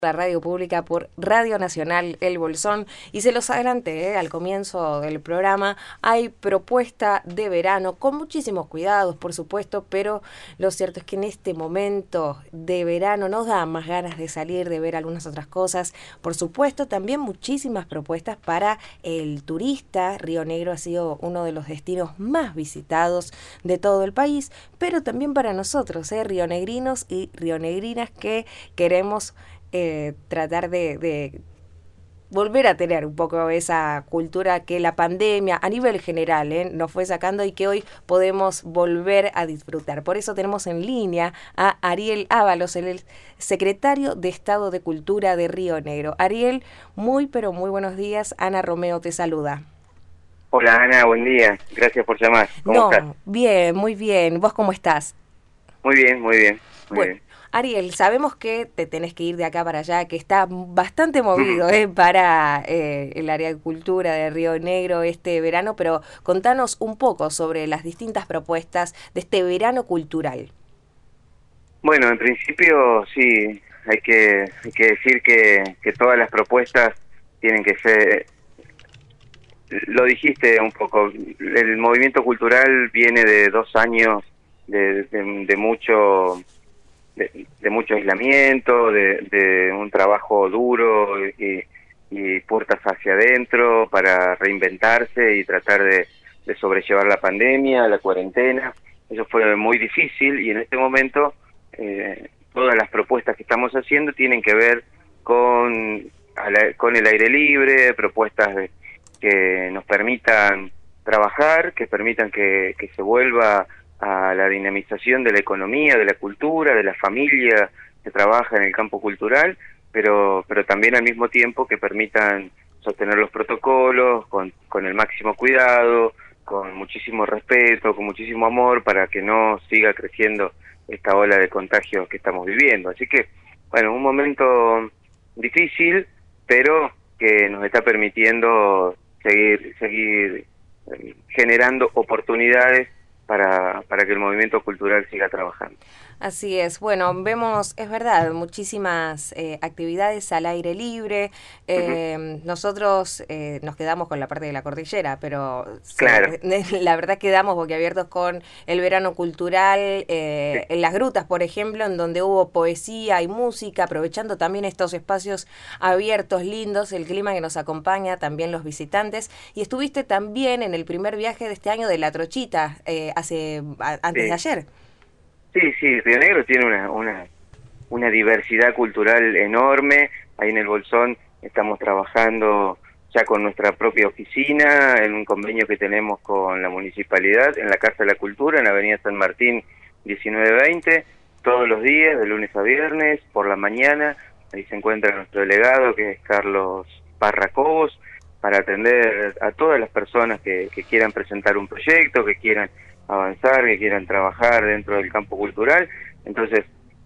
La radio pública por Radio Nacional El Bolsón, y se los adelanté al comienzo del programa. Hay propuesta de verano con muchísimos cuidados, por supuesto, pero lo cierto es que en este momento de verano nos da más ganas de salir, de ver algunas otras cosas. Por supuesto, también muchísimas propuestas para el turista. Río Negro ha sido uno de los destinos más visitados de todo el país, pero también para nosotros, rionegrinos y rionegrinas que queremos tratar de volver a tener un poco esa cultura que la pandemia a nivel general nos fue sacando y que hoy podemos volver a disfrutar. Por eso tenemos en línea a Ariel Ábalos, el secretario de Estado de Cultura de Río Negro. Ariel, pero muy buenos días. Ana Romeo te saluda. Hola Ana, buen día. Gracias por llamar. ¿Cómo estás? Bien, muy bien. ¿Vos cómo estás? Muy bien, muy bien. Bueno, Ariel, sabemos que te tenés que ir de acá para allá, que está bastante movido para el área de cultura de Río Negro este verano, pero contanos un poco sobre las distintas propuestas de este verano cultural. Bueno, en principio sí, hay que decir que todas las propuestas tienen que ser, lo dijiste un poco, el movimiento cultural viene de 2 años de mucho de mucho aislamiento, de un trabajo duro y puertas hacia adentro para reinventarse y tratar de sobrellevar la pandemia, la cuarentena. Eso fue muy difícil y en este momento todas las propuestas que estamos haciendo tienen que ver con el aire libre, propuestas que nos permitan trabajar, que permitan que se vuelva a la dinamización de la economía, de la cultura, de la familia que trabaja en el campo cultural, pero también al mismo tiempo que permitan sostener los protocolos con el máximo cuidado, con muchísimo respeto, con muchísimo amor, para que no siga creciendo esta ola de contagios que estamos viviendo. Así que, bueno, un momento difícil, pero que nos está permitiendo seguir generando oportunidades para que el movimiento cultural siga trabajando. Así es. Bueno, vemos, es verdad, muchísimas actividades al aire libre. Nosotros nos quedamos con la parte de la cordillera, pero Claro. la verdad quedamos boquiabiertos con el verano cultural, Sí. en las grutas, por ejemplo, en donde hubo poesía y música, aprovechando también estos espacios abiertos, lindos, el clima que nos acompaña, también los visitantes. Y estuviste también en el primer viaje de este año de La Trochita, antes de Sí. ayer. Sí, Río Negro tiene una diversidad cultural enorme. Ahí en el Bolsón estamos trabajando ya con nuestra propia oficina, en un convenio que tenemos con la municipalidad, en la Casa de la Cultura, en la Avenida San Martín 1920, todos los días, de lunes a viernes, por la mañana. Ahí se encuentra nuestro delegado, que es Carlos Parracobos, para atender a todas las personas que quieran presentar un proyecto, que quieran avanzar, que quieran trabajar dentro del campo cultural. Entonces,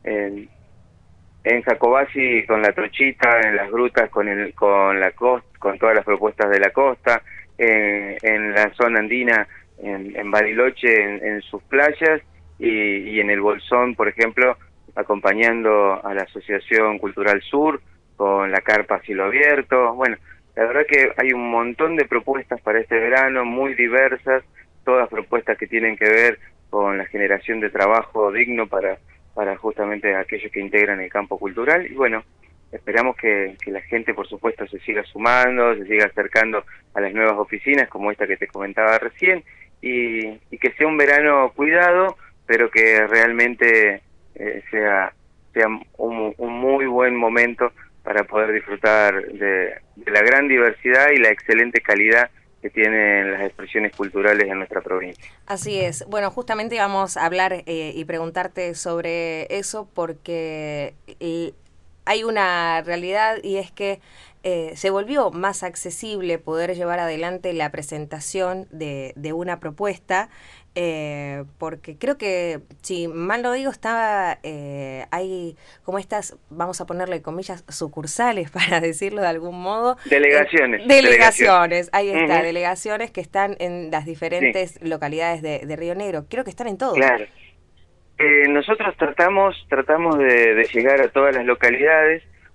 en Jacobasi con La Trochita, en las grutas con la costa, con todas las propuestas de la costa, en la zona andina, en Bariloche, en sus playas, y en el Bolsón, por ejemplo, acompañando a la Asociación Cultural Sur con la carpa a cielo abierto. Bueno, la verdad que hay un montón de propuestas para este verano, muy diversas, todas propuestas que tienen que ver con la generación de trabajo digno para justamente aquellos que integran el campo cultural. Y bueno, esperamos que la gente, por supuesto, se siga sumando, se siga acercando a las nuevas oficinas, como esta que te comentaba recién, y que sea un verano cuidado, pero que realmente sea un muy buen momento para poder disfrutar de la gran diversidad y la excelente calidad que tienen las expresiones culturales en nuestra provincia. Así es. Bueno, justamente vamos a hablar y preguntarte sobre eso porque hay una realidad, y es que se volvió más accesible poder llevar adelante la presentación de una propuesta, porque creo que, si mal no digo, hay como estas, vamos a ponerle comillas, sucursales, para decirlo de algún modo. Delegaciones, ahí está, delegaciones que están en las diferentes localidades de Río Negro. Creo que están en todo. Claro. Nosotros tratamos de llegar a todas las localidades,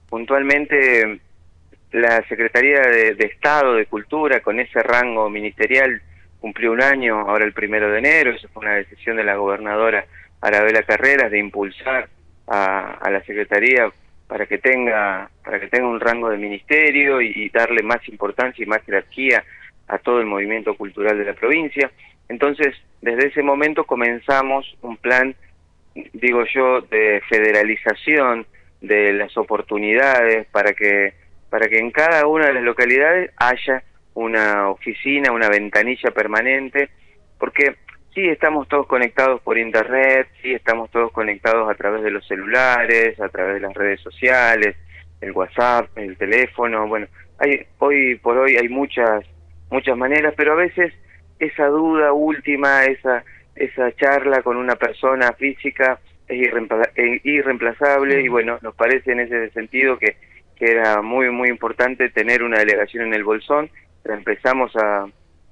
puntualmente la Secretaría de Estado de Cultura, con ese rango ministerial, cumplió un año ahora el 1 de enero. Eso fue una decisión de la gobernadora Arabela Carreras de impulsar a la Secretaría para que tenga un rango de ministerio y darle más importancia y más jerarquía a todo el movimiento cultural de la provincia. Entonces, desde ese momento comenzamos un plan, digo yo, de federalización de las oportunidades para que en cada una de las localidades haya una oficina, una ventanilla permanente, porque sí estamos todos conectados por internet, sí estamos todos conectados a través de los celulares, a través de las redes sociales, el WhatsApp, el teléfono, bueno, hoy por hoy hay muchas maneras, pero a veces esa duda última, esa charla con una persona física es irreemplazable, y bueno, nos parece en ese sentido que era muy importante tener una delegación en el Bolsón. Empezamos a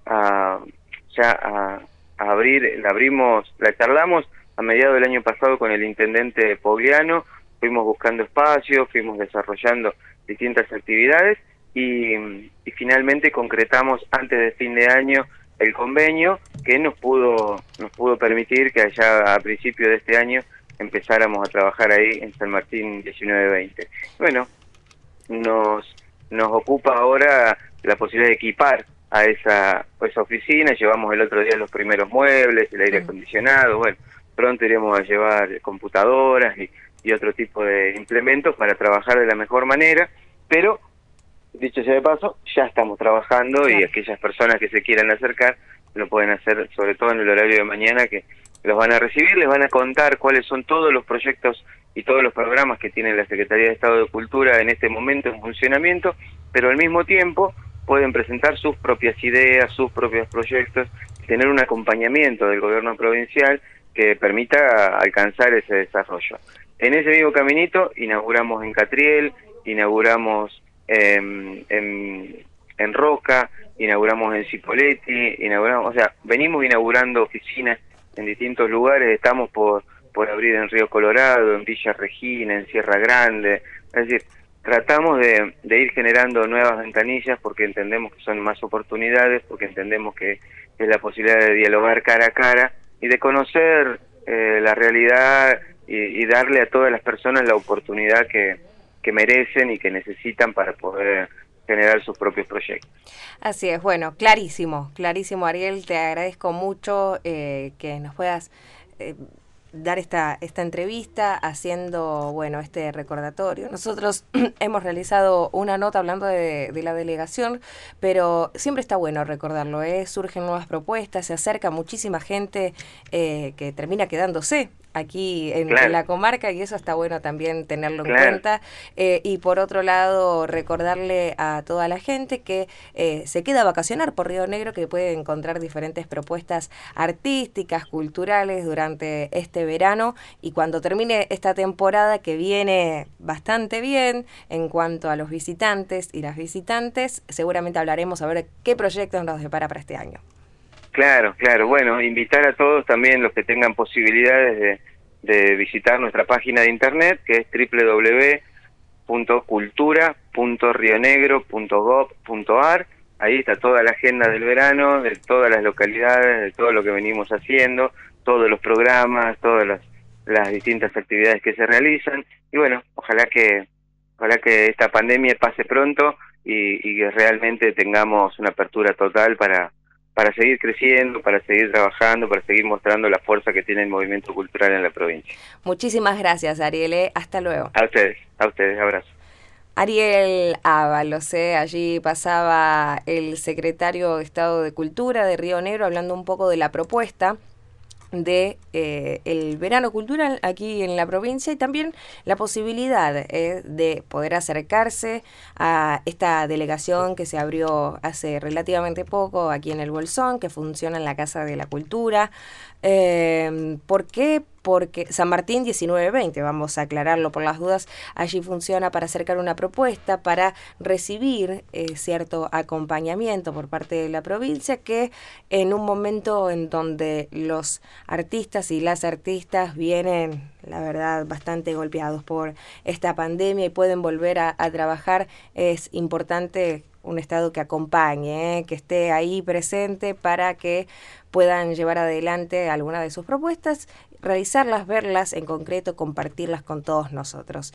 abrir, la charlamos a mediados del año pasado con el intendente Pogliano, fuimos buscando espacios, fuimos desarrollando distintas actividades y finalmente concretamos antes de fin de año el convenio que nos pudo permitir que allá a principios de este año empezáramos a trabajar ahí en San Martín 1920. Bueno, nos ocupa ahora la posibilidad de equipar a esa oficina. Llevamos el otro día los primeros muebles, el aire acondicionado, bueno, pronto iremos a llevar computadoras y otro tipo de implementos para trabajar de la mejor manera, pero dicho sea de paso, ya estamos trabajando. Claro. Y aquellas personas que se quieran acercar lo pueden hacer, sobre todo en el horario de mañana, que los van a recibir, les van a contar cuáles son todos los proyectos y todos los programas que tiene la Secretaría de Estado de Cultura en este momento en funcionamiento, pero al mismo tiempo pueden presentar sus propias ideas, sus propios proyectos, tener un acompañamiento del gobierno provincial que permita alcanzar ese desarrollo. En ese mismo caminito inauguramos en Catriel, inauguramos en Roca, inauguramos en Cipolletti, o sea, venimos inaugurando oficinas en distintos lugares. Estamos por abrir en Río Colorado, en Villa Regina, en Sierra Grande. Es decir, tratamos de ir generando nuevas ventanillas porque entendemos que son más oportunidades, porque entendemos que es la posibilidad de dialogar cara a cara y de conocer la realidad y darle a todas las personas la oportunidad que merecen y que necesitan para poder generar sus propios proyectos. Así es, bueno, clarísimo, Ariel, te agradezco mucho que nos puedas dar esta entrevista haciendo, bueno, este recordatorio. Nosotros hemos realizado una nota hablando de la delegación, pero siempre está bueno recordarlo, surgen nuevas propuestas, se acerca muchísima gente que termina quedándose aquí en la comarca, y eso está bueno también tenerlo en cuenta. Y por otro lado, recordarle a toda la gente que se queda a vacacionar por Río Negro, que puede encontrar diferentes propuestas artísticas, culturales durante este verano, y cuando termine esta temporada, que viene bastante bien en cuanto a los visitantes y las visitantes, seguramente hablaremos a ver qué proyectos nos depara para este año. Claro, bueno, invitar a todos también los que tengan posibilidades de visitar nuestra página de internet, que es www.cultura.rionegro.gov.ar. Ahí está toda la agenda del verano, de todas las localidades, de todo lo que venimos haciendo, todos los programas, todas las distintas actividades que se realizan. Y bueno, ojalá que esta pandemia pase pronto y que realmente tengamos una apertura total para seguir creciendo, para seguir trabajando, para seguir mostrando la fuerza que tiene el movimiento cultural en la provincia. Muchísimas gracias, Ariel. Hasta luego. A ustedes, abrazo. Ariel Ábalos, allí pasaba el secretario de Estado de Cultura de Río Negro hablando un poco de la propuesta de el verano cultural aquí en la provincia, y también la posibilidad de poder acercarse a esta delegación que se abrió hace relativamente poco aquí en el Bolsón, que funciona en la Casa de la Cultura. ¿Por qué porque San Martín 1920, vamos a aclararlo por las dudas, allí funciona para acercar una propuesta, para recibir cierto acompañamiento por parte de la provincia, que en un momento en donde los artistas y las artistas vienen, la verdad, bastante golpeados por esta pandemia y pueden volver a trabajar, es importante un Estado que acompañe, que esté ahí presente para que puedan llevar adelante alguna de sus propuestas, realizarlas, verlas en concreto, compartirlas con todos nosotros.